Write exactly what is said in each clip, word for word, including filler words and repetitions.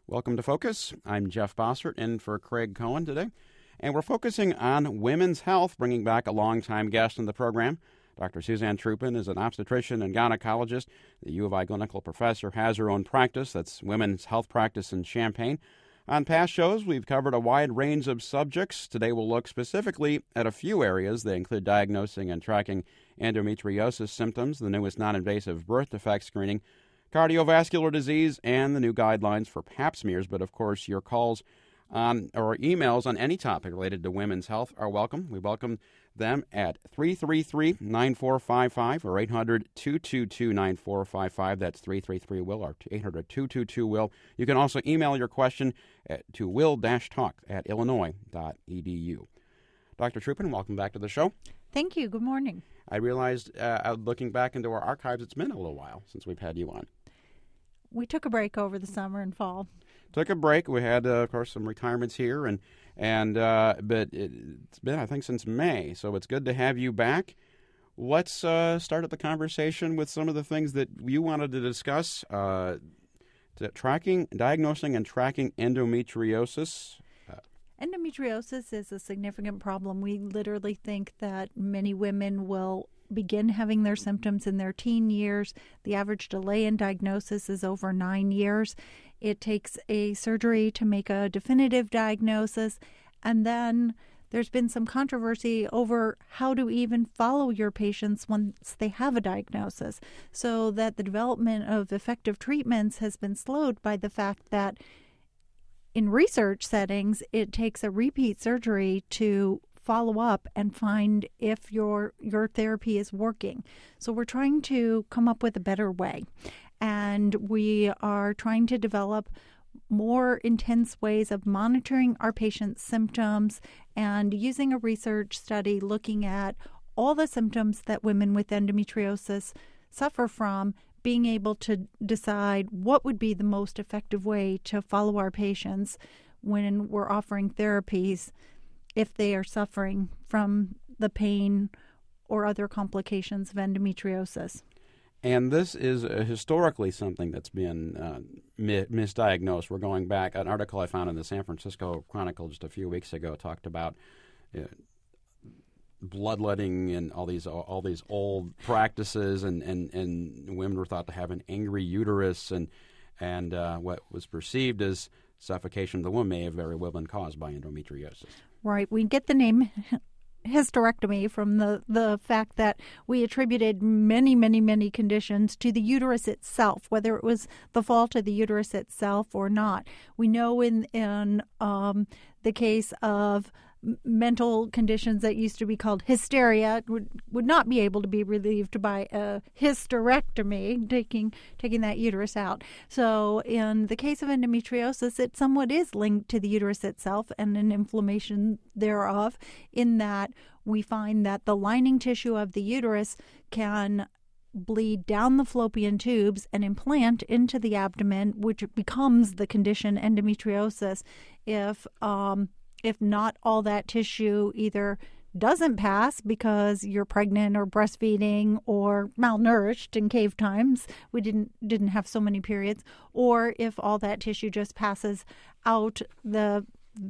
Welcome to Focus. I'm Jeff Bossert in for Craig Cohen today, and we're focusing on women's health, bringing back a longtime guest in the program. Doctor Suzanne Trupin is an obstetrician and gynecologist. The U of I clinical professor has her own practice. That's women's health practice in Champaign. On past shows, we've covered a wide range of subjects. Today we'll look specifically at a few areas. They include diagnosing and tracking endometriosis symptoms, the newest non-invasive birth defect screening, cardiovascular disease, and the new guidelines for pap smears. But, of course, your calls on or emails on any topic related to women's health are welcome. We welcome them at three three three, nine four five five or eight hundred, two two two, nine four five five. That's three three three, W I L L or eight hundred, two two two, W I L L. You can also email your question at, to will-talk at illinois dot e d u. Doctor Trupin, welcome back to the show. Thank you. Good morning. I realized, uh, looking back into our archives, it's been a little while since we've had you on. We took a break over the summer and fall. Took a break. We had, uh, of course, some retirements here, and and uh, but it, it's been, I think, since May, so it's good to have you back. Let's uh, start at the conversation with some of the things that you wanted to discuss. Uh, to tracking, diagnosing, and tracking endometriosis. Endometriosis is a significant problem. We literally think that many women will begin having their symptoms in their teen years. The average delay in diagnosis is over nine years. It takes a surgery to make a definitive diagnosis, and then there's been some controversy over how to even follow your patients once they have a diagnosis, so that the development of effective treatments has been slowed by the fact that in research settings, it takes a repeat surgery to follow up and find if your your therapy is working. So we're trying to come up with a better way. And we are trying to develop more intense ways of monitoring our patients' symptoms and using a research study looking at all the symptoms that women with endometriosis suffer from, being able to decide what would be the most effective way to follow our patients when we're offering therapies if they are suffering from the pain or other complications of endometriosis. And this is uh, historically something that's been uh, mi- misdiagnosed. We're going back. An article I found in the San Francisco Chronicle just a few weeks ago talked about uh, bloodletting and all these all these old practices, and, and, and women were thought to have an angry uterus, and and uh, what was perceived as suffocation of the womb may have very well been caused by endometriosis. Right. We get the name hysterectomy from the, the fact that we attributed many, many, many conditions to the uterus itself, whether it was the fault of the uterus itself or not. We know in, in um, the case of mental conditions that used to be called hysteria would, would not be able to be relieved by a hysterectomy, taking taking that uterus out. So in the case of endometriosis, it somewhat is linked to the uterus itself and an inflammation thereof, in that we find that the lining tissue of the uterus can bleed down the fallopian tubes and implant into the abdomen, which becomes the condition endometriosis if um, if not all that tissue either doesn't pass because you're pregnant or breastfeeding or malnourished in cave times. We didn't didn't have so many periods. Or if all that tissue just passes out the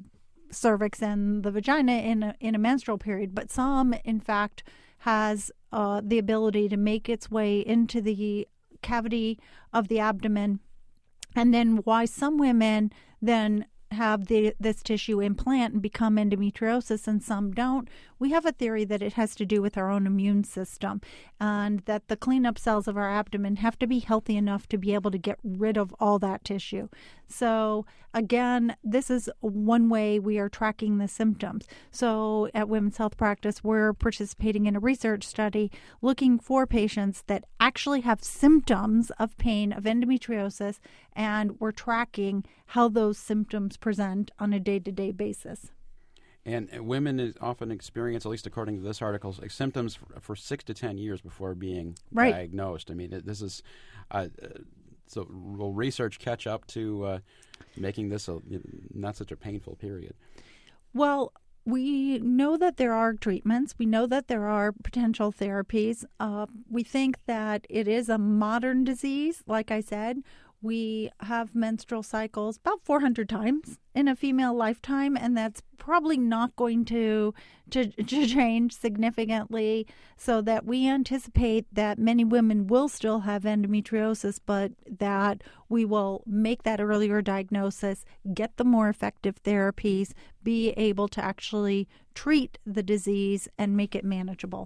cervix and the vagina in a, in a menstrual period. But some, in fact, has uh, the ability to make its way into the cavity of the abdomen. And then why some women then have the, this tissue implant and become endometriosis and some don't, we have a theory that it has to do with our own immune system, and that the cleanup cells of our abdomen have to be healthy enough to be able to get rid of all that tissue. So again, this is one way we are tracking the symptoms. So at Women's Health Practice, we're participating in a research study looking for patients that actually have symptoms of pain, of endometriosis, and we're tracking how those symptoms present on a day-to-day basis. And women is often experience, at least according to this article, symptoms for, for six to ten years before being right. diagnosed. I mean, this is uh, so will research catch up to uh, making this a not such a painful period? Well, we know that there are treatments. We know that there are potential therapies. Uh, we think that it is a modern disease, like I said. We have menstrual cycles about four hundred times in a female lifetime, and that's probably not going to, to to change significantly, so that we anticipate that many women will still have endometriosis, but that we will make that earlier diagnosis, get the more effective therapies, be able to actually treat the disease and make it manageable.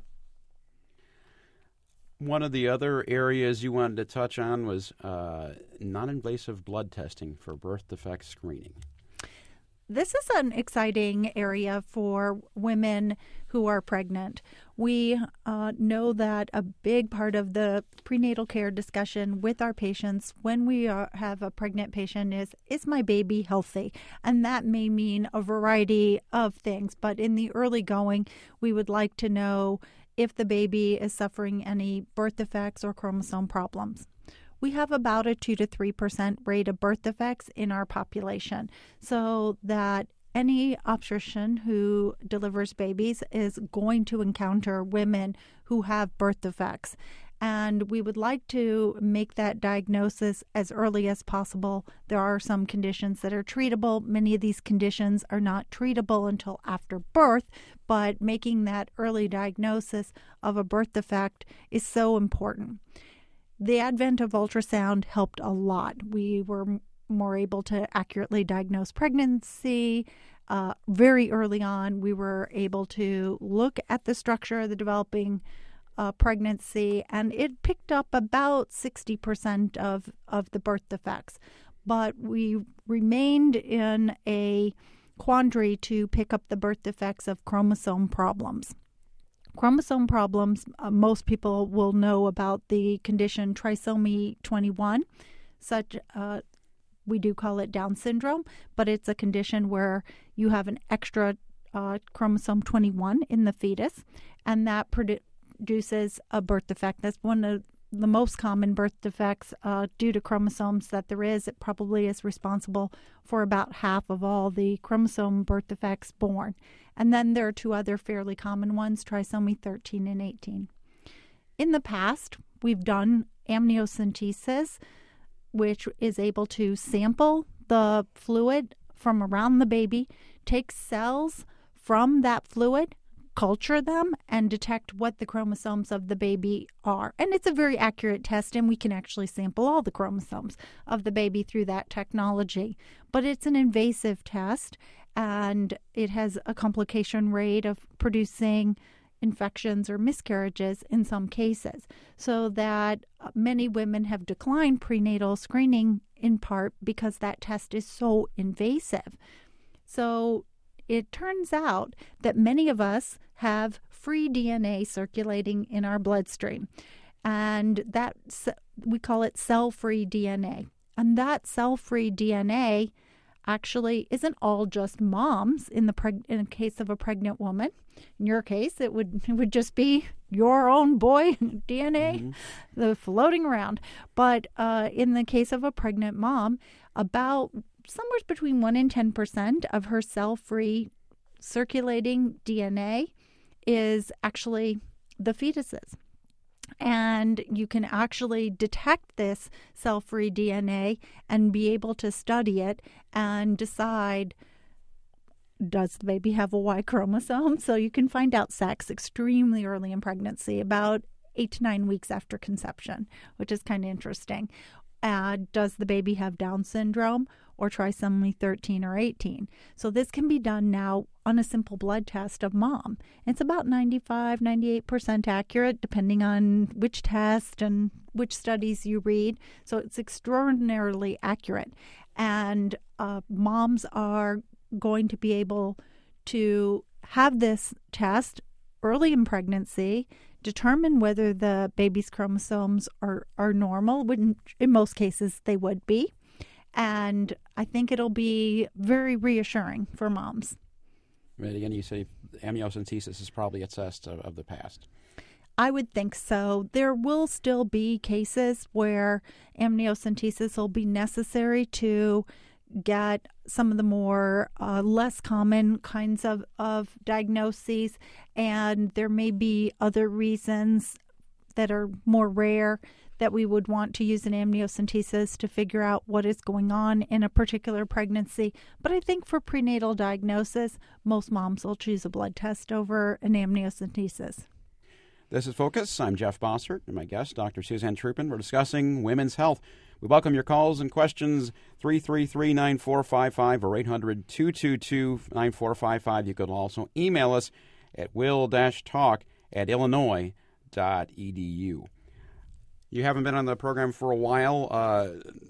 One of the other areas you wanted to touch on was uh, non-invasive blood testing for birth defect screening. This is an exciting area for women who are pregnant. We uh, know that a big part of the prenatal care discussion with our patients when we are, have a pregnant patient is, is my baby healthy? And that may mean a variety of things, but in the early going, we would like to know if the baby is suffering any birth defects or chromosome problems. We have about a two to three percent rate of birth defects in our population, so that any obstetrician who delivers babies is going to encounter women who have birth defects. And we would like to make that diagnosis as early as possible. There are some conditions that are treatable. Many of these conditions are not treatable until after birth, but making that early diagnosis of a birth defect is so important. The advent of ultrasound helped a lot. We were more able to accurately diagnose pregnancy. Uh, very early on, we were able to look at the structure of the developing Uh, pregnancy, and it picked up about sixty percent of, of the birth defects. But we remained in a quandary to pick up the birth defects of chromosome problems. Chromosome problems, uh, most people will know about the condition trisomy twenty-one. Such, uh, we do call it Down syndrome, but it's a condition where you have an extra uh, chromosome twenty-one in the fetus, and that produces produces a birth defect. That's one of the most common birth defects uh, due to chromosomes that there is. It probably is responsible for about half of all the chromosome birth defects born. And then there are two other fairly common ones, trisomy thirteen and eighteen. In the past, we've done amniocentesis, which is able to sample the fluid from around the baby, take cells from that fluid, culture them, and detect what the chromosomes of the baby are. And it's a very accurate test, and we can actually sample all the chromosomes of the baby through that technology. But it's an invasive test, and it has a complication rate of producing infections or miscarriages in some cases, so that many women have declined prenatal screening in part because that test is so invasive. So it turns out that many of us have free D N A circulating in our bloodstream, and that we call it cell-free D N A. And that cell-free D N A actually isn't all just mom's in the preg- in the case of a pregnant woman. In your case, it would it would just be your own boy D N A, mm-hmm. the floating around. But uh, in the case of a pregnant mom, about somewhere between one and ten percent of her cell-free circulating D N A is actually the fetus's. And you can actually detect this cell-free D N A and be able to study it and decide, does the baby have a Y chromosome? So you can find out sex extremely early in pregnancy, about eight to nine weeks after conception, which is kind of interesting. Uh, does the baby have Down syndrome or trisomy thirteen or eighteen? So this can be done now on a simple blood test of mom. It's about ninety-five, ninety-eight percent accurate, depending on which test and which studies you read. So it's extraordinarily accurate. And uh, moms are going to be able to have this test early in pregnancy, determine whether the baby's chromosomes are, are normal, when in most cases they would be. And I think it'll be very reassuring for moms. But again, you say amniocentesis is probably a test of, of the past. I would think so. There will still be cases where amniocentesis will be necessary to get some of the more uh, less common kinds of, of diagnoses, and there may be other reasons that are more rare that we would want to use an amniocentesis to figure out what is going on in a particular pregnancy. But I think for prenatal diagnosis, most moms will choose a blood test over an amniocentesis. This is Focus. I'm Jeff Bossert, and my guest, Doctor Suzanne Troopin. We're discussing women's health. We welcome your calls and questions, three three three, nine four five five or eight hundred, two two two, nine four five five. You can also email us at will-talk at illinois dot e d u. You haven't been on the program for a while. Uh,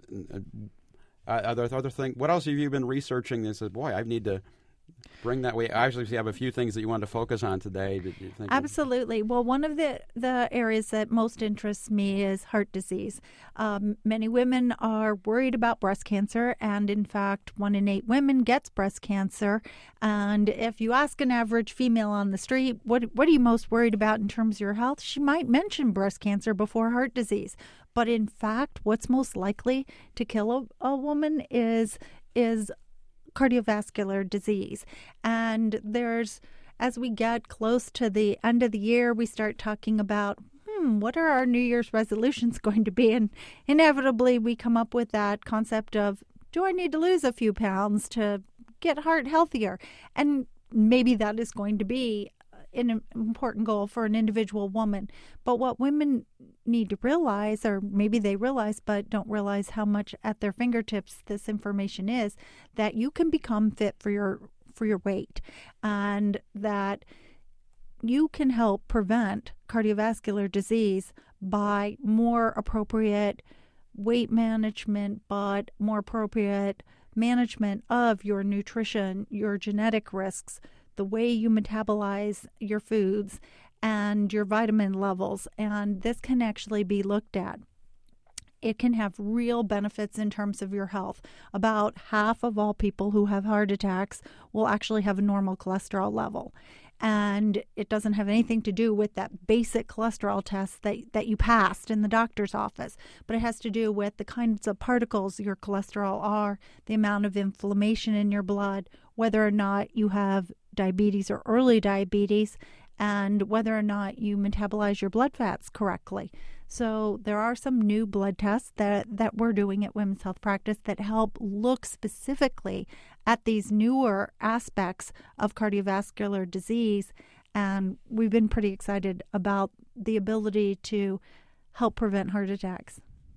are there other things? What else have you been researching that says, boy, I need to bring that way? I actually have a few things that you wanted to focus on today. Did you think Absolutely. Of? Well, one of the, the areas that most interests me is heart disease. Um, many women are worried about breast cancer, and in fact, one in eight women gets breast cancer. And if you ask an average female on the street, what what are you most worried about in terms of your health? She might mention breast cancer before heart disease. But in fact, what's most likely to kill a, a woman is is cardiovascular disease. And there's, as we get close to the end of the year, we start talking about, hmm, what are our New Year's resolutions going to be? And inevitably, we come up with that concept of, do I need to lose a few pounds to get heart healthier? And maybe that is going to be an important goal for an individual woman. But what women need to realize, or maybe they realize but don't realize how much at their fingertips this information is, that you can become fit for your for your weight, and that you can help prevent cardiovascular disease by more appropriate weight management, but more appropriate management of your nutrition, your genetic risks, the way you metabolize your foods, and your vitamin levels. And this can actually be looked at. It can have real benefits in terms of your health. About half of all people who have heart attacks will actually have a normal cholesterol level. And it doesn't have anything to do with that basic cholesterol test that, that you passed in the doctor's office, but it has to do with the kinds of particles your cholesterol are, the amount of inflammation in your blood, whether or not you have diabetes or early diabetes, and whether or not you metabolize your blood fats correctly. So there are some new blood tests that, that we're doing at Women's Health Practice that help look specifically at these newer aspects of cardiovascular disease. And we've been pretty excited about the ability to help prevent heart attacks.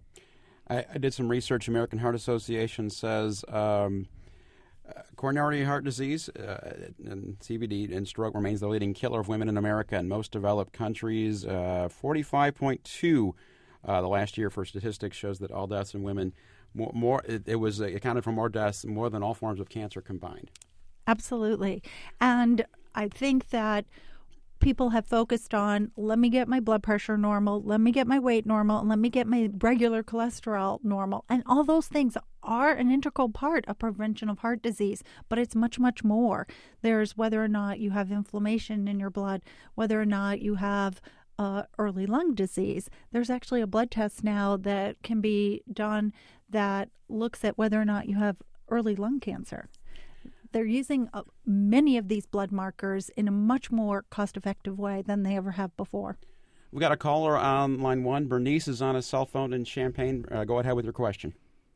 I, I did some research. American Heart Association says um, uh, coronary heart disease uh, and C V D and stroke remains the leading killer of women in America. In most developed countries, uh, forty-five point two uh, the last year for statistics shows that all deaths in women, more, more it, it was uh, accounted for more deaths, more than all forms of cancer combined. Absolutely. And I think that people have focused on, let me get my blood pressure normal, let me get my weight normal, and let me get my regular cholesterol normal. And all those things are an integral part of prevention of heart disease, but it's much, much more. There's whether or not you have inflammation in your blood, whether or not you have uh, early lung disease. There's actually a blood test now that can be done that looks at whether or not you have early lung cancer. They're using uh, many of these blood markers in a much more cost-effective way than they ever have before. We got a caller on line one. Bernice is on a cell phone in Champaign. Uh, go ahead with your question.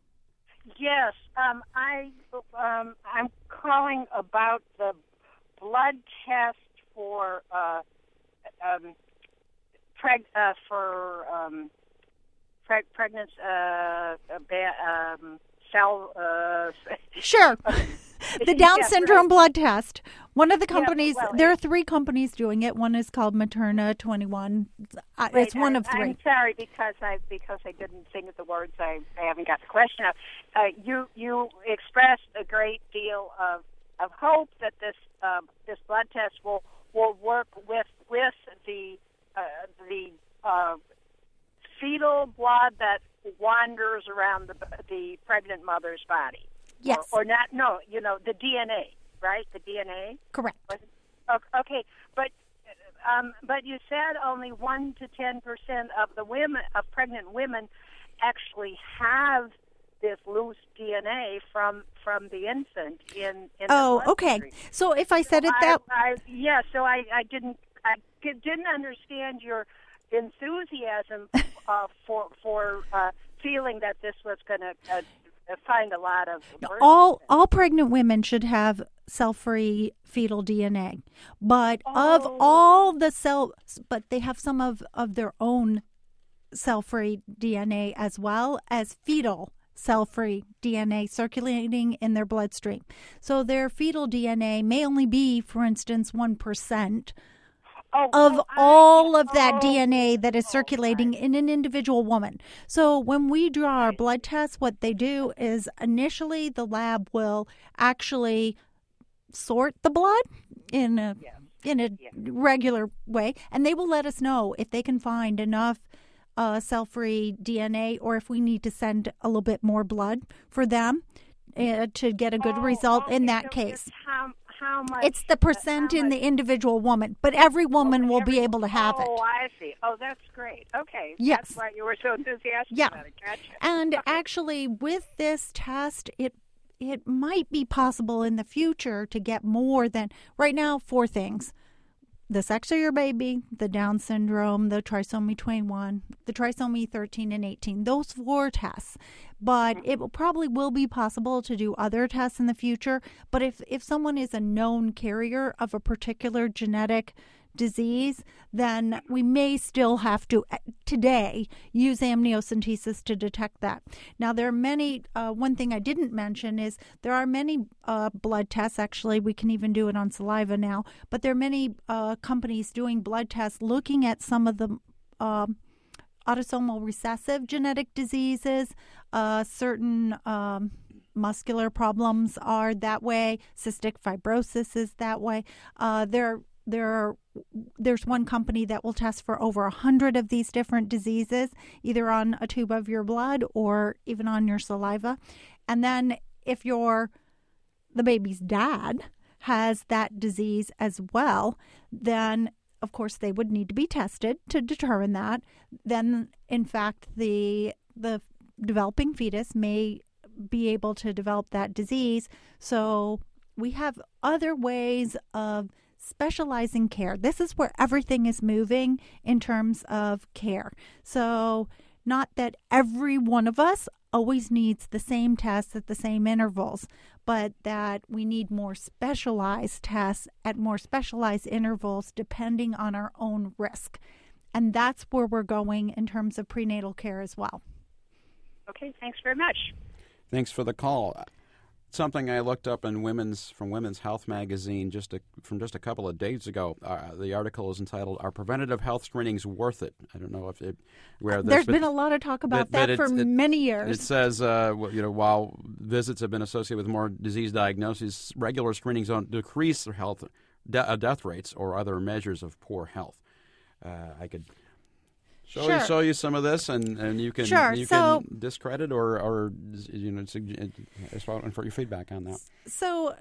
Yes, um, I um, I'm calling about the blood test for uh, um, preg uh, for um, preg pregnancy uh, um, cell. Uh, sure. The Down yeah, syndrome right. blood test. One of the companies, yeah, well, there are three companies doing it. One is called Materna twenty-one. Right, it's one I, of three. I'm sorry because I because I didn't think of the words. I, I haven't got the question out. Uh, you you expressed a great deal of, of hope that this uh, this blood test will will work with with the uh, the uh, fetal blood that wanders around the the pregnant mother's body. Yes. Or, or not, no, you know, the D N A, right? The D N A? Correct. Okay, but um, but you said only one to ten percent of the women, of pregnant women, actually have this loose D N A from from the infant in, in oh, the okay. stream. So if I said so it that... I, I, yeah, so I, I didn't I didn't understand your enthusiasm uh, for for uh, feeling that this was going to uh, find a lot of all all pregnant women should have cell-free fetal D N A, but oh. of all the cell, but they have some of, of their own cell-free D N A as well as fetal cell-free D N A circulating in their bloodstream. So their fetal D N A may only be, for instance, one percent Oh, of oh, all I, of that oh, D N A that is circulating oh, in an individual woman. So when we draw our blood tests, what they do is initially the lab will actually sort the blood in a yeah. in a yeah. regular way, and they will let us know if they can find enough uh, cell-free D N A or if we need to send a little bit more blood for them uh, to get a good oh, result okay. in that so case. It's how, how much, It's the percent uh, in much, the individual woman, but every woman okay, will every, be able to have oh, it. Oh, I see. Oh, that's great. Okay. Yes. That's why you were so enthusiastic Yeah. about it. Gotcha. And okay. actually, with this test, it it might be possible in the future to get more than right now. Four things: the sex of your baby, the Down syndrome, the trisomy twenty-one, the trisomy thirteen and eighteen. Those four tests. But it will, probably will be possible to do other tests in the future. But if, if someone is a known carrier of a particular genetic disease, then we may still have to today use amniocentesis to detect that. Now, there are many, uh, one thing I didn't mention is there are many uh, blood tests. Actually, we can even do it on saliva now, but there are many uh, companies doing blood tests looking at some of the uh, autosomal recessive genetic diseases. Uh, certain um, muscular problems are that way. Cystic fibrosis is that way. Uh, there There are, there's one company that will test for over a hundred of these different diseases, either on a tube of your blood or even on your saliva. And then if your the baby's dad has that disease as well, then of course they would need to be tested to determine that. Then, in fact, the the developing fetus may be able to develop that disease. So we have other ways of specializing care. This is where everything is moving in terms of care. So not that every one of us always needs the same tests at the same intervals, but that we need more specialized tests at more specialized intervals depending on our own risk. And that's where we're going in terms of prenatal care as well. Okay, thanks very much. Thanks for the call. Something I looked up in Women's from Women's Health magazine just a, from just a couple of days ago. Uh, the article is entitled "Are Preventative Health Screenings Worth It?" I don't know if it, where this, there's but, been a lot of talk about but, that but for it, many years. It says, uh, you know, while visits have been associated with more disease diagnoses, regular screenings don't decrease their health de- uh, death rates or other measures of poor health. Uh, I could. Show, sure. you, show you some of this, and, and you can sure. you so, can discredit or, or you know, as well for your feedback on that. So,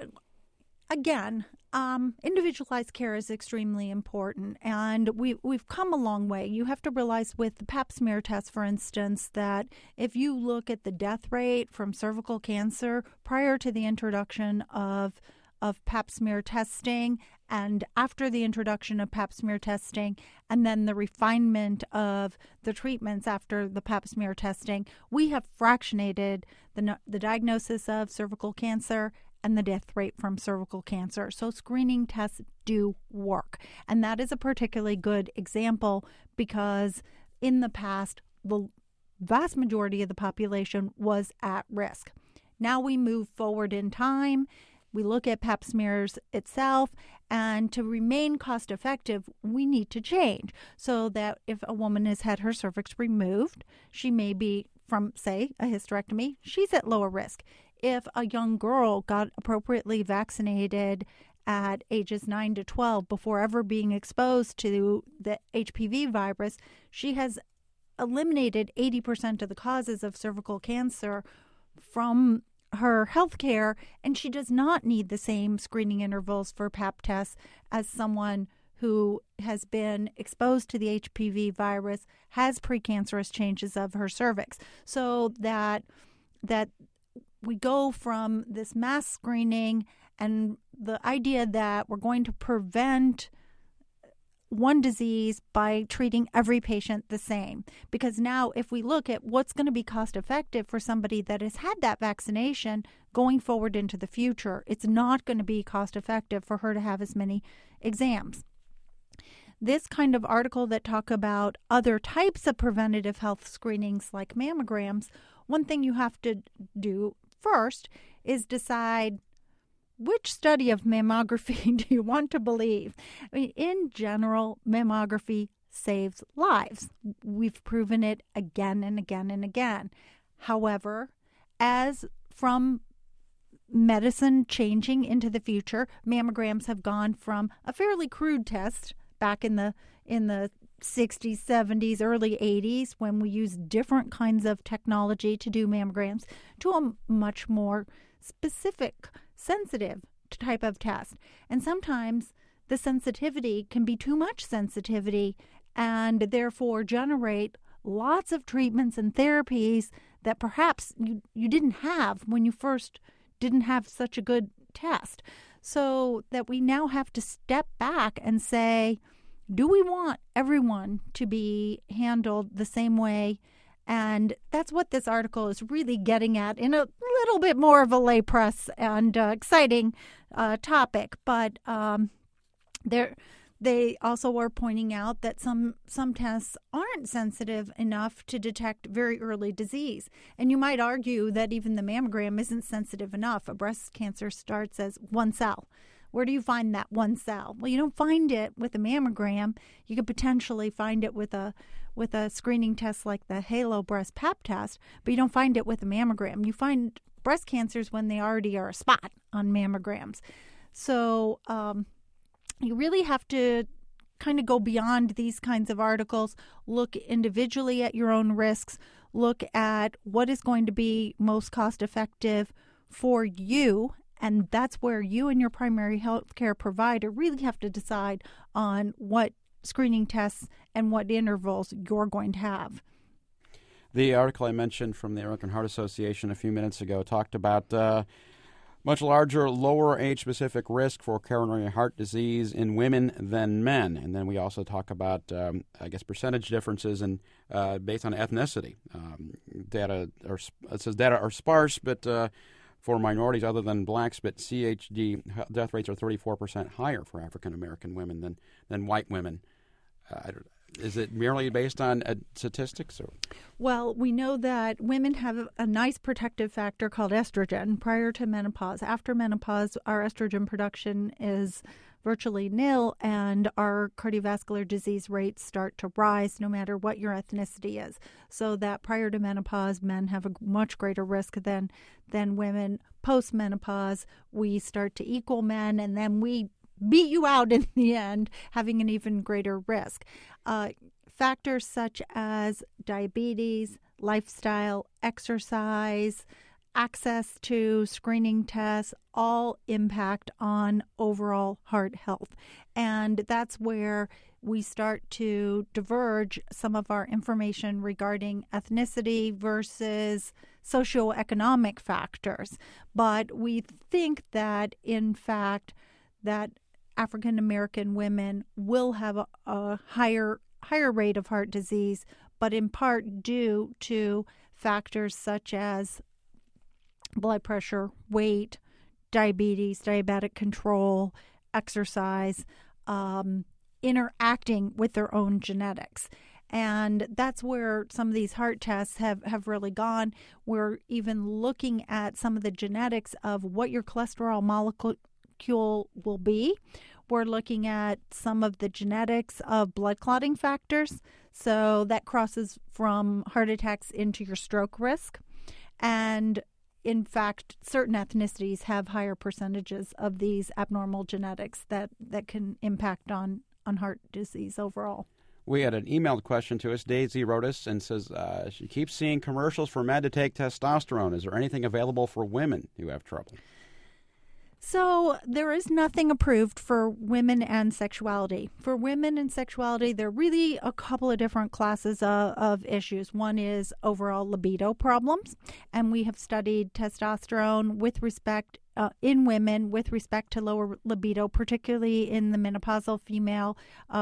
again, um, individualized care is extremely important, and we we've come a long way. You have to realize with the Pap smear test, for instance, that if you look at the death rate from cervical cancer prior to the introduction of of Pap smear testing and after the introduction of Pap smear testing and then the refinement of the treatments after the Pap smear testing, we have fractionated the, the diagnosis of cervical cancer and the death rate from cervical cancer. So screening tests do work. And that is a particularly good example because in the past, the vast majority of the population was at risk. Now we move forward in time. We look at Pap smears itself, and to remain cost effective, we need to change so that if a woman has had her cervix removed, she may be from, say, a hysterectomy, she's at lower risk. If a young girl got appropriately vaccinated at ages nine to twelve before ever being exposed to the H P V virus, she has eliminated eighty percent of the causes of cervical cancer from her health care, and she does not need the same screening intervals for Pap tests as someone who has been exposed to the H P V virus, has precancerous changes of her cervix. So that that we go from this mass screening and the idea that we're going to prevent one disease by treating every patient the same. Because now if we look at what's going to be cost effective for somebody that has had that vaccination going forward into the future, it's not going to be cost effective for her to have as many exams. This kind of article that talk about other types of preventative health screenings like mammograms, one thing you have to do first is decide which study of mammography do you want to believe. I mean, in general, mammography saves lives. We've proven it again and again and again. However, as from medicine changing into the future, mammograms have gone from a fairly crude test back in the in the sixties, seventies, early eighties, when we used different kinds of technology to do mammograms, to a much more specific, sensitive type of test. And sometimes the sensitivity can be too much sensitivity and therefore generate lots of treatments and therapies that perhaps you, you didn't have when you first didn't have such a good test. So that we now have to step back and say, do we want everyone to be handled the same way? And that's what this article is really getting at in a little bit more of a lay press and uh, exciting uh, topic. But um, there, they also are pointing out that some some tests aren't sensitive enough to detect very early disease. And you might argue that even the mammogram isn't sensitive enough. A breast cancer starts as one cell. Where do you find that one cell? Well, you don't find it with a mammogram. You could potentially find it with a with a screening test like the Halo breast pap test, but you don't find it with a mammogram. You find breast cancers when they already are a spot on mammograms. So um, you really have to kind of go beyond these kinds of articles, look individually at your own risks, look at what is going to be most cost effective for you. And that's where you and your primary health care provider really have to decide on what screening tests and what intervals you're going to have. The article I mentioned from the American Heart Association a few minutes ago talked about uh, much larger, lower age-specific risk for coronary heart disease in women than men. And then we also talk about, um, I guess, percentage differences in, uh, based on ethnicity. Um, data are, it says data are sparse, but uh, for minorities other than blacks, but C H D death rates are thirty-four percent higher for African-American women than, than white women. Uh, is it merely based on uh, statistics? Or? Well, we know that women have a nice protective factor called estrogen prior to menopause. After menopause, our estrogen production is virtually nil, and our cardiovascular disease rates start to rise no matter what your ethnicity is. So that prior to menopause, men have a much greater risk than than women. Post-menopause, we start to equal men, and then we beat you out in the end, having an even greater risk. Uh, factors such as diabetes, lifestyle, exercise, access to screening tests all impact on overall heart health. And that's where we start to diverge some of our information regarding ethnicity versus socioeconomic factors. But we think that, in fact, that African American women will have a, a higher higher rate of heart disease, but in part due to factors such as blood pressure, weight, diabetes, diabetic control, exercise, um, interacting with their own genetics. And that's where some of these heart tests have, have really gone. We're even looking at some of the genetics of what your cholesterol molecule will be. We're looking at some of the genetics of blood clotting factors. So that crosses from heart attacks into your stroke risk. And in fact, certain ethnicities have higher percentages of these abnormal genetics that, that can impact on, on heart disease overall. We had an emailed question to us. Daisy wrote us and says uh, she keeps seeing commercials for men to take testosterone. Is there anything available for women who have trouble? So there is nothing approved for women and sexuality. For women and sexuality, there are really a couple of different classes of, of issues. One is overall libido problems, and we have studied testosterone with respect uh, in women with respect to lower libido, particularly in the menopausal female. Uh, we've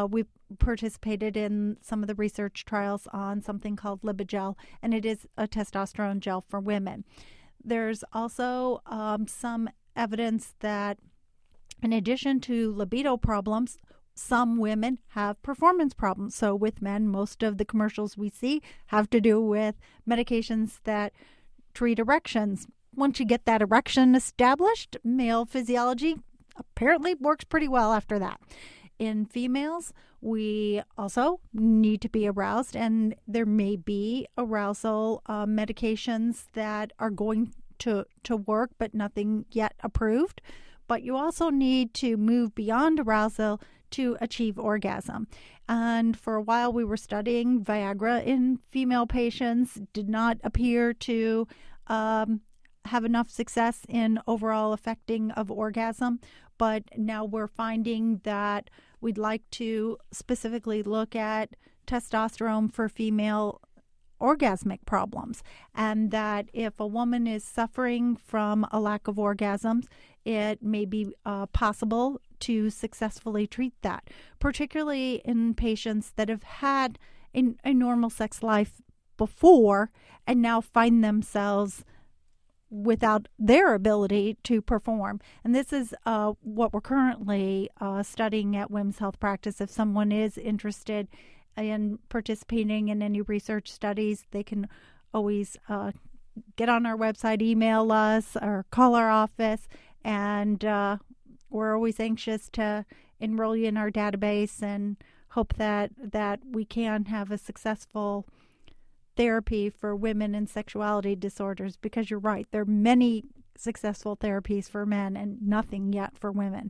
participated in some of the research trials on something called Libigel, and it is a testosterone gel for women. There's also um, some evidence that in addition to libido problems, some women have performance problems. So with men, most of the commercials we see have to do with medications that treat erections. Once you get that erection established, male physiology apparently works pretty well after that. In females, we also need to be aroused, and there may be arousal uh, medications that are going to, to work, but nothing yet approved. But you also need to move beyond arousal to achieve orgasm. And for a while, we were studying Viagra in female patients, did not appear to um, have enough success in overall affecting of orgasm. But now we're finding that we'd like to specifically look at testosterone for female orgasmic problems, and that if a woman is suffering from a lack of orgasms, it may be uh, possible to successfully treat that, particularly in patients that have had a, a normal sex life before and now find themselves without their ability to perform. And this is uh, what we're currently uh, studying at Women's Health Practice. If someone is interested in participating in any research studies, they can always uh, get on our website, email us, or call our office, and uh, we're always anxious to enroll you in our database and hope that, that we can have a successful therapy for women and sexuality disorders, because you're right, there are many successful therapies for men and nothing yet for women.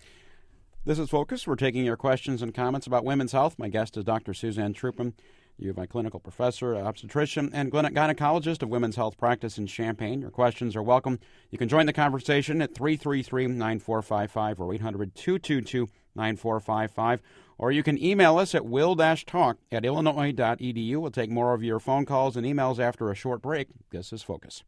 This is Focus. We're taking your questions and comments about women's health. My guest is Doctor Suzanne Troopin, U of I clinical professor, obstetrician, and gynecologist of Women's Health Practice in Champaign. Your questions are welcome. You can join the conversation at three three three, nine four five five or eight hundred, two two two, nine four five five. Or you can email us at will-talk at illinois dot e d u. We'll take more of your phone calls and emails after a short break. This is Focus.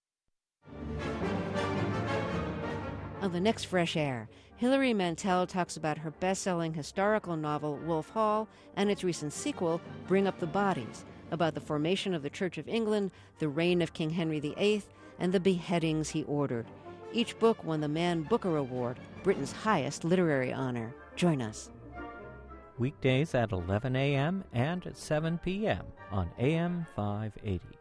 On the next Fresh Air, Hilary Mantel talks about her best-selling historical novel, Wolf Hall, and its recent sequel, Bring Up the Bodies, about the formation of the Church of England, the reign of King Henry the Eighth, and the beheadings he ordered. Each book won the Man Booker Award, Britain's highest literary honor. Join us. Weekdays at eleven a.m. and at seven p.m. on A M five eighty.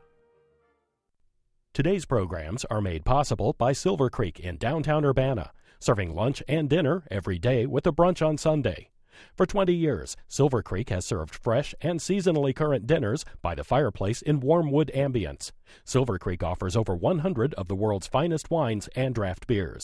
Today's programs are made possible by Silver Creek in downtown Urbana, serving lunch and dinner every day with a brunch on Sunday. For twenty years, Silver Creek has served fresh and seasonally current dinners by the fireplace in warm wood ambience. Silver Creek offers over one hundred of the world's finest wines and draft beers.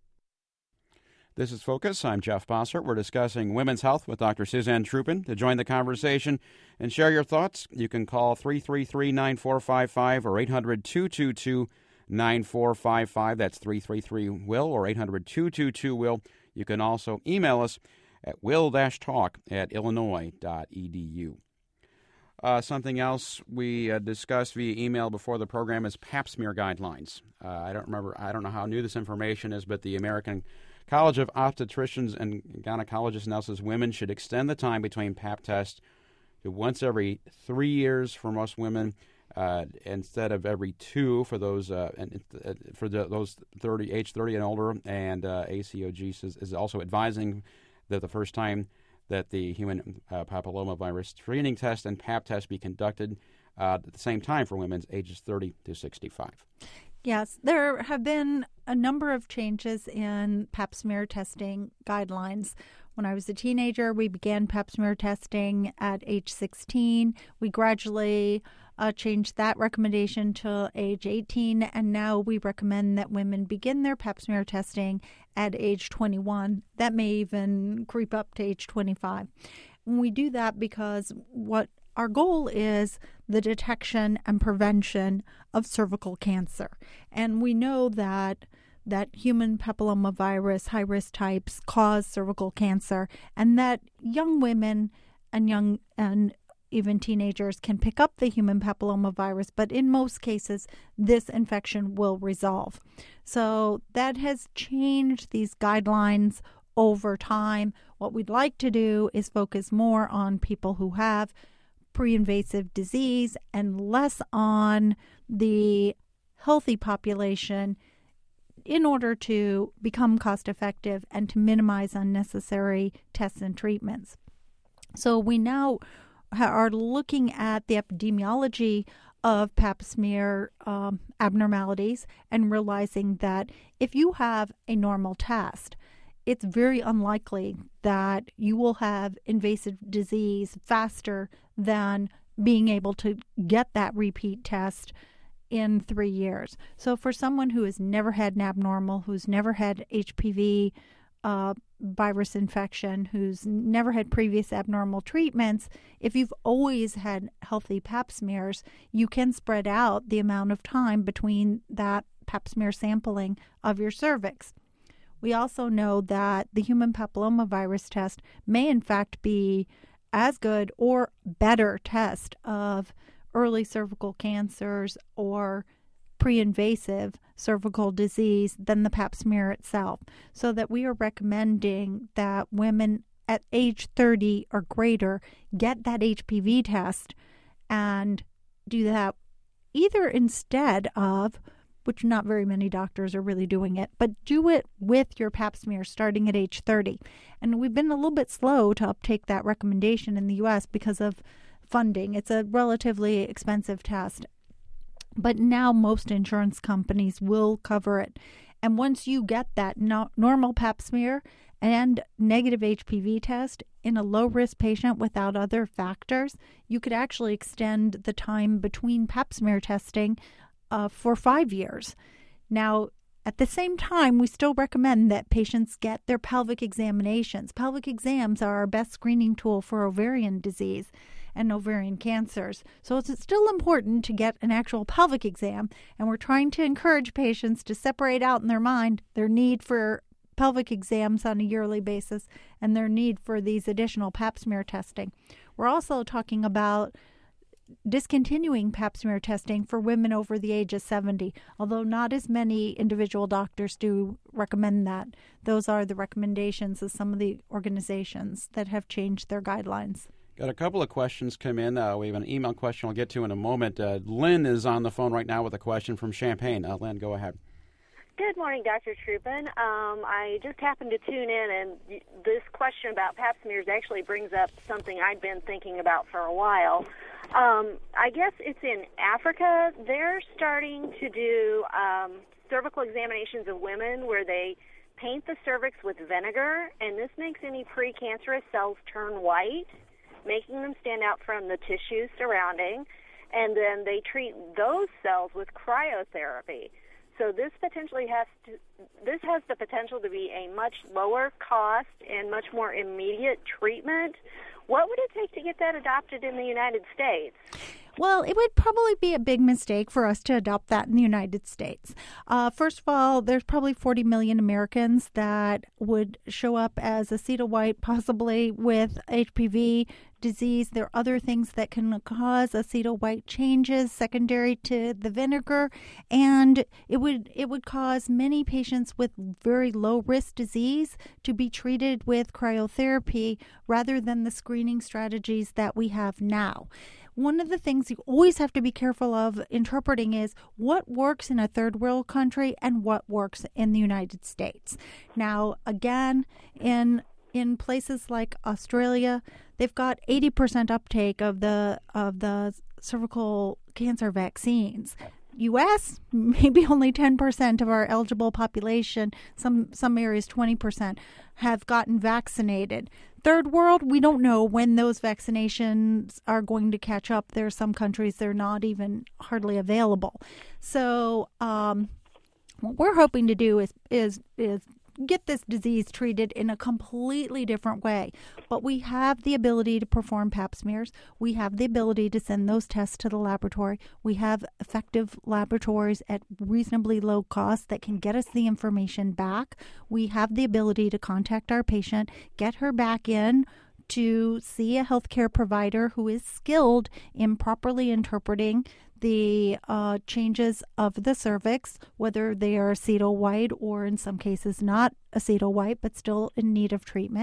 This is Focus. I'm Jeff Bossert. We're discussing women's health with Doctor Suzanne Troopin. To join the conversation and share your thoughts, you can call three three three, nine four five five or eight hundred, two two two, nine four five five. That's three three three, W I L L or eight hundred, two two two, W I L L. You can also email us at will-talk at illinois dot e d u. Uh, something else we uh, discussed via email before the program is Pap smear guidelines. Uh, I don't remember, I don't know how new this information is, but the American College of Obstetricians and Gynecologists now says women should extend the time between Pap tests to once every three years for most women, uh, instead of every two for those uh, and uh, for the, those thirty, age thirty and older. And uh, A C O G is, is also advising that the first time that the human uh, papillomavirus screening test and Pap test be conducted uh, at the same time for women ages thirty to sixty-five. Yes, there have been a number of changes in Pap smear testing guidelines. When I was a teenager, we began Pap smear testing at age sixteen. We gradually uh, changed that recommendation to age eighteen, and now we recommend that women begin their Pap smear testing at age twenty-one. That may even creep up to age twenty-five. And we do that because what our goal is the detection and prevention of cervical cancer. And we know that that human papillomavirus high-risk types cause cervical cancer, and that young women and young and even teenagers can pick up the human papillomavirus, but in most cases, this infection will resolve. So that has changed these guidelines over time. What we'd like to do is focus more on people who have pre-invasive disease and less on the healthy population in order to become cost-effective and to minimize unnecessary tests and treatments. So we now are looking at the epidemiology of pap smear um, abnormalities and realizing that if you have a normal test, it's very unlikely that you will have invasive disease faster than being able to get that repeat test in three years. So for someone who has never had an abnormal, who's never had H P V uh, virus infection, who's never had previous abnormal treatments, if you've always had healthy pap smears, you can spread out the amount of time between that pap smear sampling of your cervix. We also know that the human papillomavirus test may in fact be as good or better test of early cervical cancers or pre-invasive cervical disease than the pap smear itself, so that we are recommending that women at age thirty or greater get that H P V test and do that either instead of, which not very many doctors are really doing it, but do it with your pap smear starting at age thirty. And we've been a little bit slow to uptake that recommendation in the U S because of funding. It's a relatively expensive test, but now most insurance companies will cover it. And once you get that no- normal pap smear and negative H P V test in a low-risk patient without other factors, you could actually extend the time between pap smear testing uh, for five years. Now, at the same time, we still recommend that patients get their pelvic examinations. Pelvic exams are our best screening tool for ovarian disease and ovarian cancers. So it's still important to get an actual pelvic exam, and we're trying to encourage patients to separate out in their mind their need for pelvic exams on a yearly basis and their need for these additional pap smear testing. We're also talking about discontinuing pap smear testing for women over the age of seventy, although not as many individual doctors do recommend that. Those are the recommendations of some of the organizations that have changed their guidelines. Got a couple of questions come in. Uh, we have an email question I'll get to in a moment. Uh, Lynn is on the phone right now with a question from Champaign. Uh, Lynn, go ahead. Good morning, Doctor Trupin. Um, I just happened to tune in, and this question about pap smears actually brings up something I'd been thinking about for a while. Um, I guess it's in Africa. They're starting to do um, cervical examinations of women where they paint the cervix with vinegar, and this makes any precancerous cells turn white, making them stand out from the tissues surrounding, and then they treat those cells with cryotherapy. So this potentially has to, this has the potential to be a much lower cost and much more immediate treatment. What would it take to get that adopted in the United States? Well, it would probably be a big mistake for us to adopt that in the United States. Uh, first of all, there's probably forty million Americans that would show up as acetyl white, possibly with H P V disease. There are other things that can cause acetyl white changes secondary to the vinegar, and it would it would cause many patients with very low risk disease to be treated with cryotherapy rather than the screening strategies that we have now. One of the things you always have to be careful of interpreting is what works in a third world country and what works in the United States. Now, again, in in places like Australia, they've got eighty percent uptake of the of the cervical cancer vaccines. U S, maybe only ten percent of our eligible population, some some areas twenty percent, have gotten vaccinated. Third world, we don't know when those vaccinations are going to catch up. There are some countries they're not even hardly available. So um, what we're hoping to do is is is get this disease treated in a completely different way. But we have the ability to perform pap smears. We have the ability to send those tests to the laboratory. We have effective laboratories at reasonably low cost that can get us the information back. We have the ability to contact our patient, get her back in to see a healthcare provider who is skilled in properly interpreting the uh, changes of the cervix, whether they are acetyl white or in some cases not acetyl white, but still in need of treatment,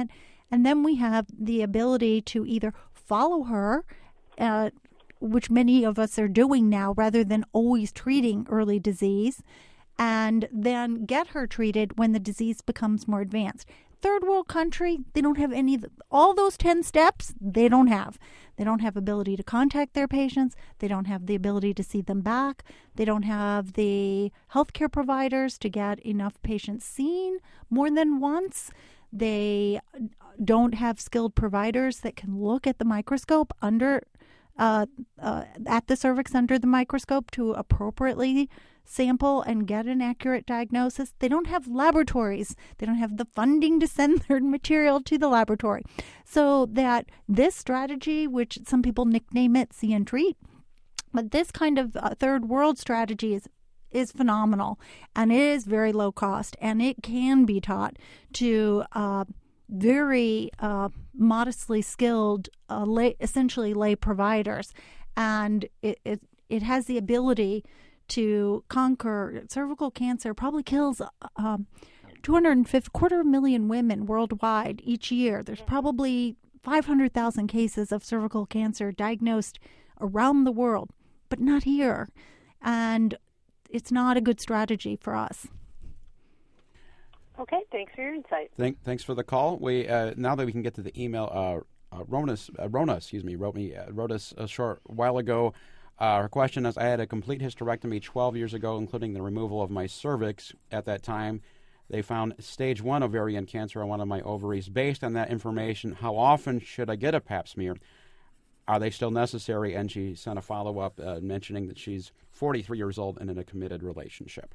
And then we have the ability to either follow her, uh, which many of us are doing now rather than always treating early disease, and then get her treated when the disease becomes more advanced. Third world country, they don't have any, all those ten steps, they don't have. They don't have ability to contact their patients. They don't have the ability to see them back. They don't have the healthcare providers to get enough patients seen more than once. They don't have skilled providers that can look at the microscope under, uh, uh, at the cervix under the microscope to appropriately sample and get an accurate diagnosis. They don't have laboratories. They don't have the funding to send their material to the laboratory. So that this strategy, which some people nickname it see and treat, but this kind of uh, third world strategy is is phenomenal, and it is very low cost, and it can be taught to uh, very uh, modestly skilled, uh, lay, essentially lay providers, and it, it it has the ability to conquer cervical cancer. Probably kills um, two hundred fifty, quarter of a million women worldwide each year. There's probably five hundred thousand cases of cervical cancer diagnosed around the world, but not here. And it's not a good strategy for us. Okay, thanks for your insight. Thank, thanks for the call. We uh, now that we can get to the email, uh, uh, Rona, uh, Rona, excuse me, wrote me uh, wrote us a short while ago. Uh, her question is, I had a complete hysterectomy twelve years ago, including the removal of my cervix. At that time, they found stage one ovarian cancer on one of my ovaries. Based on that information, how often should I get a pap smear? Are they still necessary? And she sent a follow-up uh, mentioning that she's forty-three years old and in a committed relationship.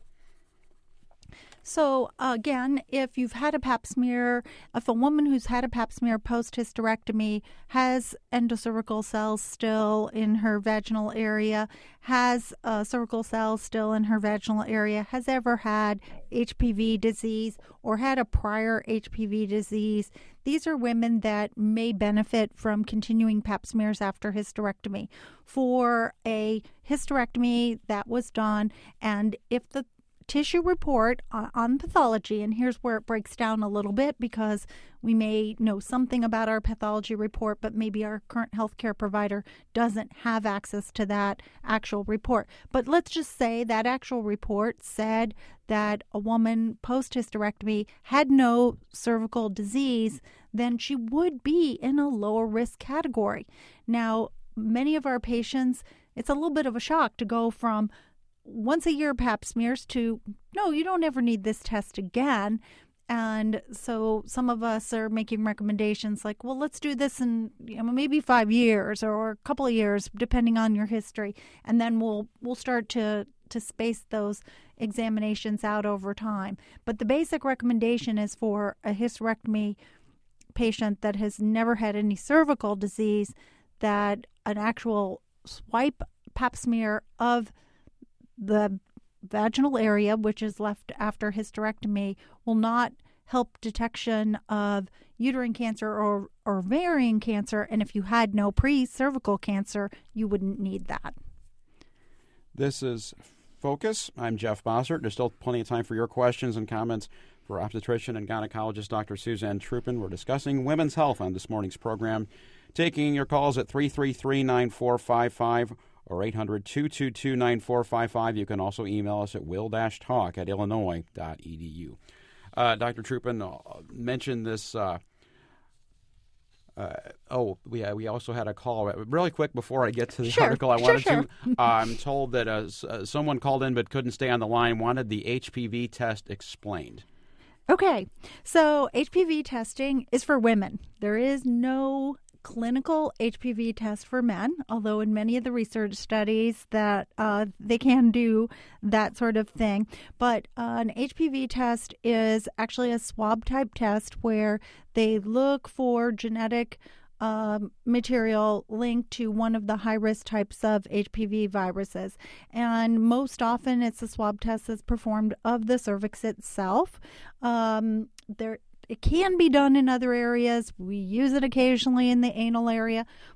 So, again, if you've had a pap smear, if a woman who's had a pap smear post-hysterectomy has endocervical cells still in her vaginal area, has uh, cervical cells still in her vaginal area, has ever had H P V disease or had a prior H P V disease, these are women that may benefit from continuing pap smears after hysterectomy. For a hysterectomy that was done, and if the tissue report on pathology, and here's where it breaks down a little bit because we may know something about our pathology report, but maybe our current healthcare provider doesn't have access to that actual report. But let's just say that actual report said that a woman post-hysterectomy had no cervical disease, then she would be in a lower risk category. Now, many of our patients, it's a little bit of a shock to go from once a year pap smears to, no, you don't ever need this test again. And so some of us are making recommendations like, well, let's do this in, you know, maybe five years or a couple of years, depending on your history. And then we'll we'll start to, to space those examinations out over time. But the basic recommendation is for a hysterectomy patient that has never had any cervical disease, that an actual swipe pap smear of the vaginal area, which is left after hysterectomy, will not help detection of uterine cancer or, or ovarian cancer. And if you had no pre-cervical cancer, you wouldn't need that. This is Focus. I'm Jeff Bossert. There's still plenty of time for your questions and comments for obstetrician and gynecologist Doctor Suzanne Trupin. We're discussing women's health on this morning's program. Taking your calls at three three three, nine four five five or eight hundred, two two two, nine four five five. You can also email us at will dash talk at illinois dot e d u. Uh, Doctor Trupin uh, mentioned this. Uh, uh, oh, we uh, we also had a call. Really quick before I get to the sure, article, I sure, wanted sure. to. uh, I'm told that uh, uh, someone called in but couldn't stay on the line, wanted the H P V test explained. Okay, so H P V testing is for women. There is no clinical H P V test for men, although in many of the research studies that uh, they can do that sort of thing. But uh, an H P V test is actually a swab type test where they look for genetic um, material linked to one of the high-risk types of H P V viruses. And most often it's a swab test that's performed of the cervix itself. Um, there It can be done in other areas. We use it occasionally in the anal area,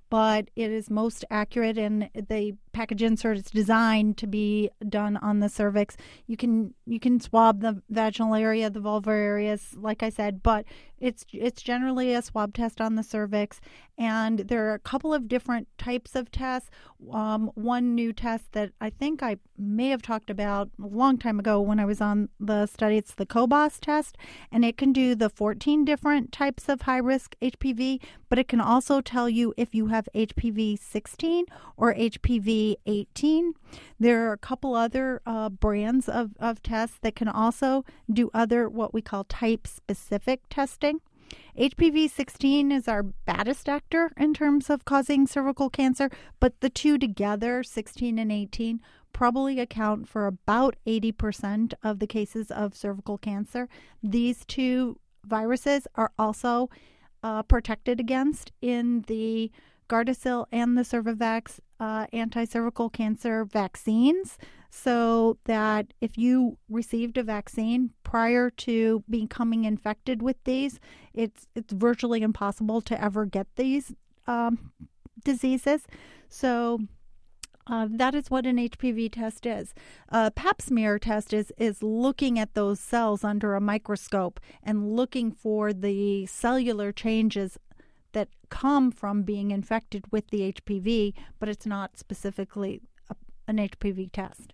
but it is most accurate, and the package insert is designed to be done on the cervix. You can you can swab the vaginal area, the vulvar areas, like I said, but it's it's generally a swab test on the cervix. And there are a couple of different types of tests. Um, one new test that I think I may have talked about a long time ago when I was on the study, it's the COBOS test, and it can do the fourteen different types of high-risk H P V, but it can also tell you if you have H P V sixteen or H P V eighteen. There are a couple other uh, brands of, of tests that can also do other what we call type-specific testing. H P V sixteen is our baddest actor in terms of causing cervical cancer, but the two together, sixteen and eighteen, probably account for about eighty percent of the cases of cervical cancer. These two viruses are also uh, protected against in the Gardasil and the Cervivax uh, anti-cervical cancer vaccines, so that if you received a vaccine prior to becoming infected with these, it's it's virtually impossible to ever get these um, diseases. So uh, that is what an H P V test is. A pap smear test is, is looking at those cells under a microscope and looking for the cellular changes that come from being infected with the H P V, but it's not specifically a, an H P V test.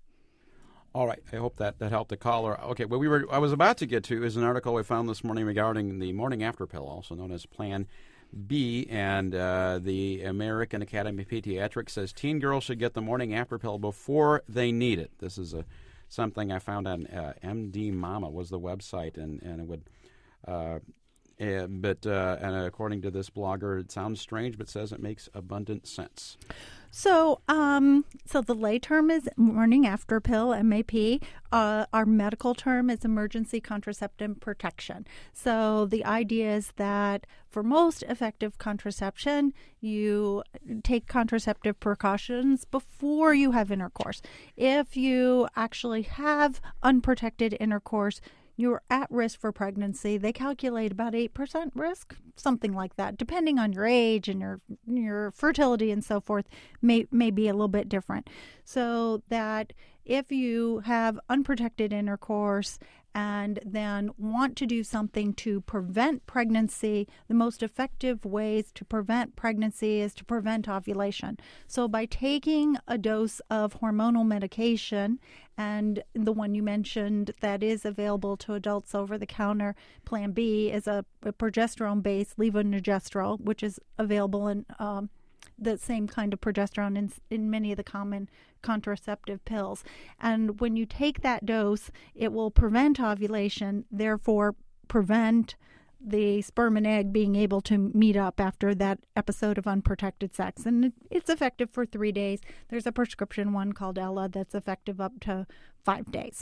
All right. I hope that, that helped the caller. Okay, what we were I was about to get to is an article I found this morning regarding the morning after pill, also known as Plan B, and uh, the American Academy of Pediatrics says teen girls should get the morning after pill before they need it. This is a something I found on uh, M D Mama was the website, and, and it would... Uh, Uh, but uh, and according to this blogger, it sounds strange, but says it makes abundant sense. So, um, so the lay term is morning after pill, M A P. Uh, our medical term is emergency contraceptive protection. So the idea is that for most effective contraception, you take contraceptive precautions before you have intercourse. If you actually have unprotected intercourse, you're at risk for pregnancy. They calculate about eight percent risk, something like that, depending on your age and your your fertility and so forth, may, may be a little bit different. So that if you have unprotected intercourse and then want to do something to prevent pregnancy, the most effective ways to prevent pregnancy is to prevent ovulation. So by taking a dose of hormonal medication, and the one you mentioned that is available to adults over the counter, Plan B, is a, a progesterone-based levonorgestrel, which is available in um, the same kind of progesterone in, in many of the common contraceptive pills. And when you take that dose, it will prevent ovulation, therefore prevent the sperm and egg being able to meet up after that episode of unprotected sex. And it's effective for three days. There's a prescription one called Ella that's effective up to five days.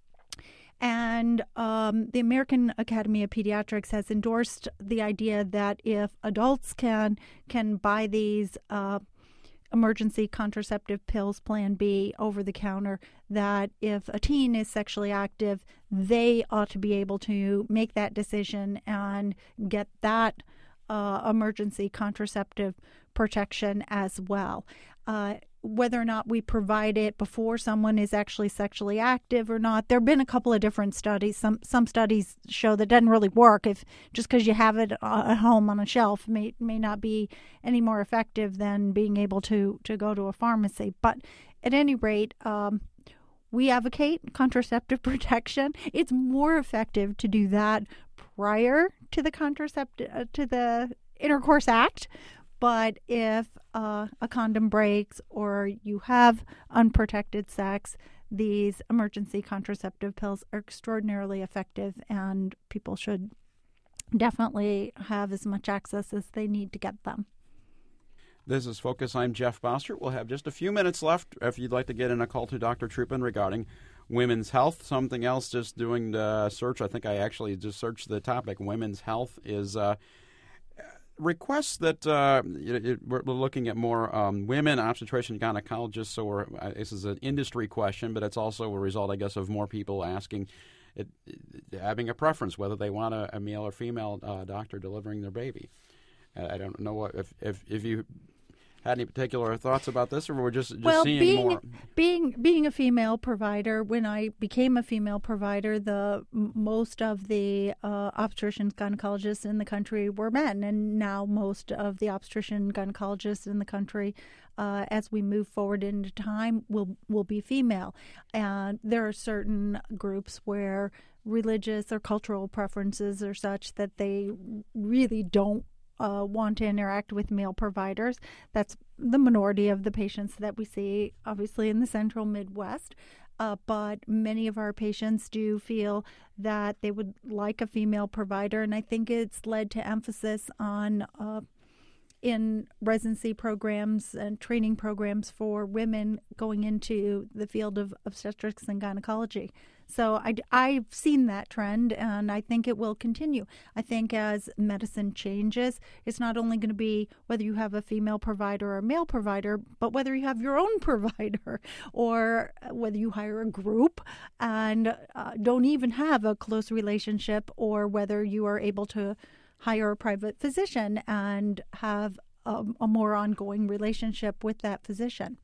And um, the American Academy of Pediatrics has endorsed the idea that if adults can can buy these uh, emergency contraceptive pills, Plan B, over the counter, that if a teen is sexually active, they ought to be able to make that decision and get that uh, emergency contraceptive protection as well. Uh, whether or not we provide it before someone is actually sexually active or not, there have been a couple of different studies. Some some studies show that it doesn't really work. If just because you have it at home on a shelf may may not be any more effective than being able to to go to a pharmacy. But at any rate, um, we advocate contraceptive protection. It's more effective to do that prior to the contraceptive uh, to the Intercourse Act. But if uh, a condom breaks or you have unprotected sex, these emergency contraceptive pills are extraordinarily effective, and people should definitely have as much access as they need to get them. This is Focus. I'm Jeff Bossert. We'll have just a few minutes left if you'd like to get in a call to Doctor Troupin regarding women's health. Something else, just doing the search, I think I actually just searched the topic, women's health, is... Uh, requests that uh, it, it, we're looking at more um, women obstetrician gynecologists. So we're, uh, this is an industry question, but it's also a result, I guess, of more people asking, it, it, having a preference whether they want a, a male or female uh, doctor delivering their baby. Uh, I don't know what, if if if you had any particular thoughts about this, or we're just, just well, seeing being, more? being being a female provider, when I became a female provider, the most of the uh, obstetricians gynecologists in the country were men, and now most of the obstetrician gynecologists in the country, uh, as we move forward into time, will will be female. And there are certain groups where religious or cultural preferences are such that they really don't Uh, want to interact with male providers. That's the minority of the patients that we see, obviously, in the central Midwest. Uh, but many of our patients do feel that they would like a female provider, and I think it's led to emphasis on uh, in residency programs and training programs for women going into the field of obstetrics and gynecology. So I, I've seen that trend, and I think it will continue. I think as medicine changes, it's not only going to be whether you have a female provider or a male provider, but whether you have your own provider or whether you hire a group and uh, don't even have a close relationship, or whether you are able to hire a private physician and have a, a more ongoing relationship with that physician.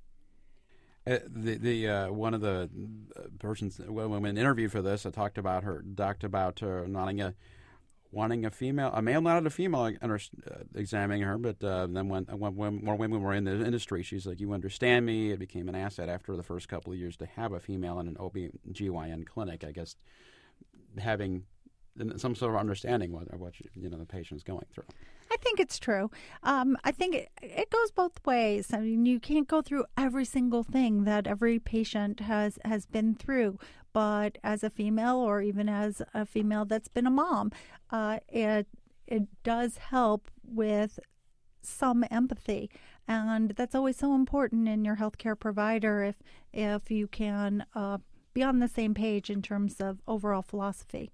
Uh, the the uh, one of the persons when we interviewed for this, I talked about her talked about her wanting a wanting a female, a male, not a female, under, uh, examining her. But uh, then when, when when more women were in the industry, she's like, "You understand me." It became an asset after the first couple of years to have a female in an O B G Y N clinic. I guess having some sort of understanding what what you know the patient's going through. I think it's true. Um, I think it, it goes both ways. I mean, you can't go through every single thing that every patient has, has been through. But as a female, or even as a female that's been a mom, uh, it it does help with some empathy, and that's always so important in your healthcare provider. If if you can uh, be on the same page in terms of overall philosophy.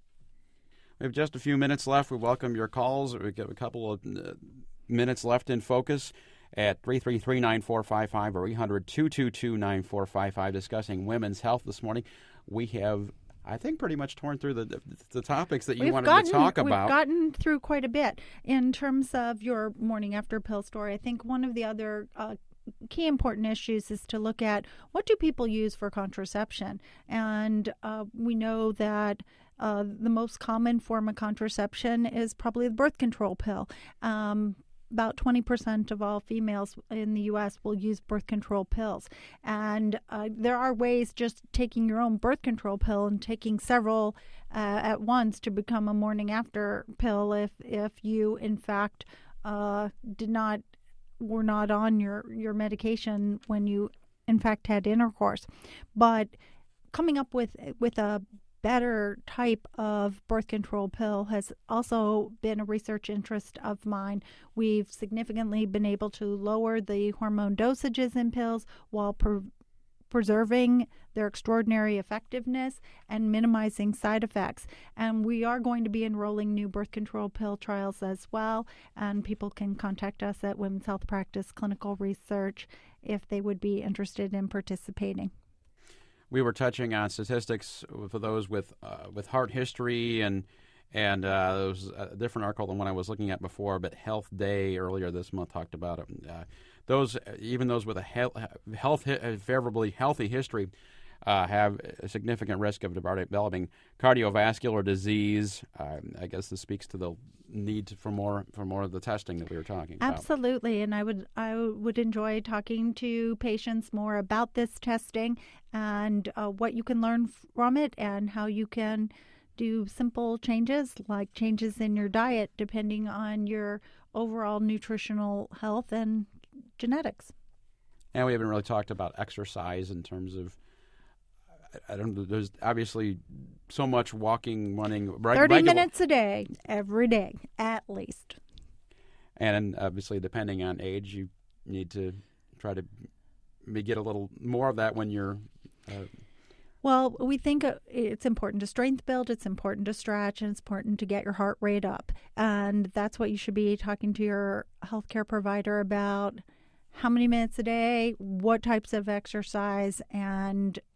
We have just a few minutes left. We welcome your calls. We've got a couple of uh, minutes left in focus at three three three, nine four five five or eight hundred, two two two, nine four five five discussing women's health this morning. We have, I think, pretty much torn through the the topics that you we've wanted gotten, to talk about. We've gotten through quite a bit. In terms of your morning after pill story, I think one of the other uh, key important issues is to look at what do people use for contraception. And uh, we know that Uh, the most common form of contraception is probably the birth control pill. Um, about twenty percent of all females in the U S will use birth control pills. And uh, there are ways just taking your own birth control pill and taking several uh, at once to become a morning after pill if if you, in fact, uh, did not were not on your, your medication when you, in fact, had intercourse. But coming up with with a better type of birth control pill has also been a research interest of mine. We've significantly been able to lower the hormone dosages in pills while pre- preserving their extraordinary effectiveness and minimizing side effects. And we are going to be enrolling new birth control pill trials as well. And people can contact us at Women's Health Practice Clinical Research if they would be interested in participating. We were touching on statistics for those with uh, with heart history, and and uh, there was a different article than one I was looking at before, but Health Day earlier this month talked about it. Uh, those, even those with a health, health favorably healthy history, uh, have a significant risk of developing cardiovascular disease. Uh, I guess this speaks to the need for more for more of the testing that we were talking about. Absolutely, and I would I would enjoy talking to patients more about this testing and uh, what you can learn from it, and how you can do simple changes like changes in your diet depending on your overall nutritional health and genetics. And we haven't really talked about exercise in terms of, I don't know, there's obviously so much walking, running. Reg- thirty regular, minutes a day, every day, at least. And obviously, depending on age, you need to try to get a little more of that when you're... Uh, Well, we think it's important to strength build, it's important to stretch, and it's important to get your heart rate up. And that's what you should be talking to your healthcare provider about. How many minutes a day, what types of exercise, and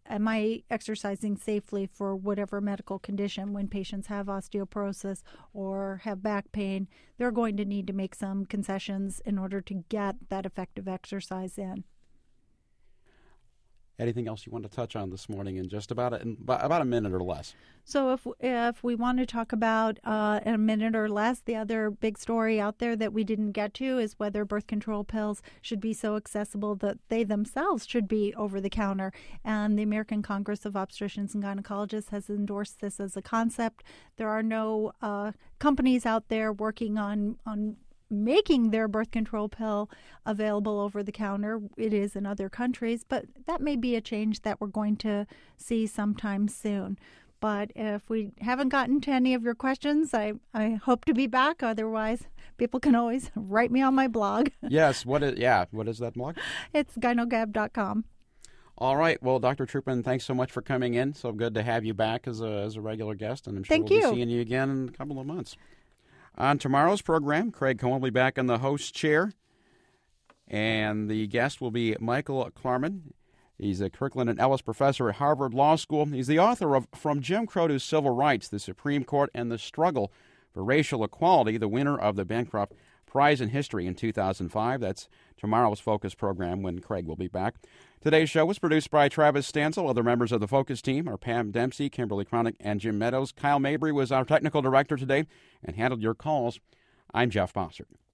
am I exercising safely for whatever medical condition? When patients have osteoporosis or have back pain, they're going to need to make some concessions in order to get that effective exercise in. Anything else you want to touch on this morning in just about a, in about a minute or less? So if if we want to talk about uh, in a minute or less, the other big story out there that we didn't get to is whether birth control pills should be so accessible that they themselves should be over the counter. And the American Congress of Obstetricians and Gynecologists has endorsed this as a concept. There are no uh, companies out there working on on making their birth control pill available over the counter. It is in other countries, but that may be a change that we're going to see sometime soon. But if we haven't gotten to any of your questions, I, I hope to be back. Otherwise, people can always write me on my blog. Yes. What is, yeah. What is that blog? It's gynogab dot com. All right. Well, Doctor Troupin, thanks so much for coming in. So good to have you back as a, as a regular guest, and I'm sure Thank we'll you. be seeing you again in a couple of months. On tomorrow's program, Craig Cohen will be back in the host chair, and the guest will be Michael Klarman. He's a Kirkland and Ellis professor at Harvard Law School. He's the author of From Jim Crow to Civil Rights, the Supreme Court and the Struggle for Racial Equality, the winner of the Bancroft Prize in History in two thousand five. That's tomorrow's Focus program when Craig will be back. Today's show was produced by Travis Stansel. Other members of the Focus team are Pam Dempsey, Kimberly Cronick, and Jim Meadows. Kyle Mabry was our technical director today and handled your calls. I'm Jeff Bossert.